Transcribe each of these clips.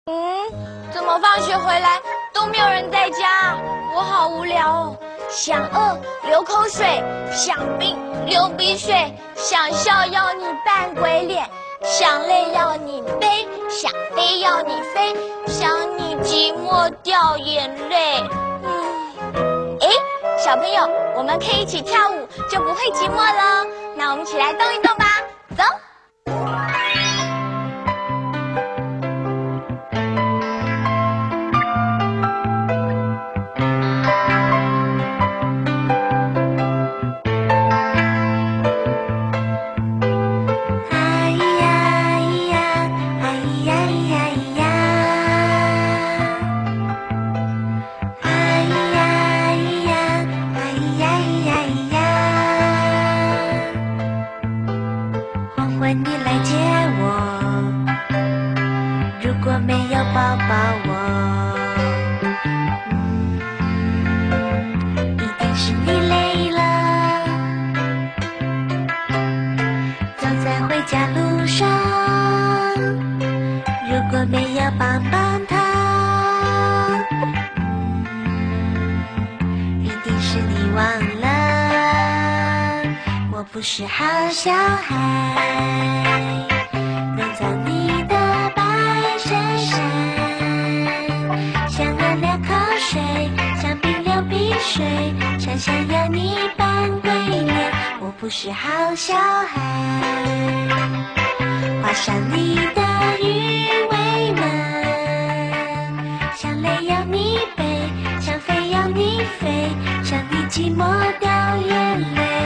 怎么放学回来都没有人在家？我好无聊哦。想饿流口水，想冰流鼻水，想笑要你扮鬼脸，想累要你背，想飞要你飞，想你寂寞掉眼泪。小朋友，我们可以一起跳舞，就不会寂寞了。那我们一起来动一动吧，走。 你来接我，如果没有抱抱我，一定是你累了。走在回家路上，如果没有棒棒糖，一定是你忘了，我不是好小孩。躲在你的白衬衫，想要流口水，想冰流鼻水，常想要你扮鬼脸，我不是好小孩。画上你的鱼尾纹，想累要你背，想飞要你飞，想你寂寞掉眼泪。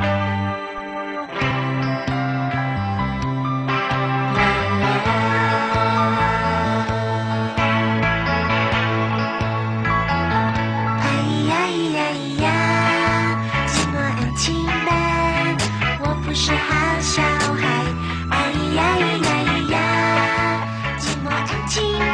不是好小孩，哎呀咿呀咿呀，寂寞安静。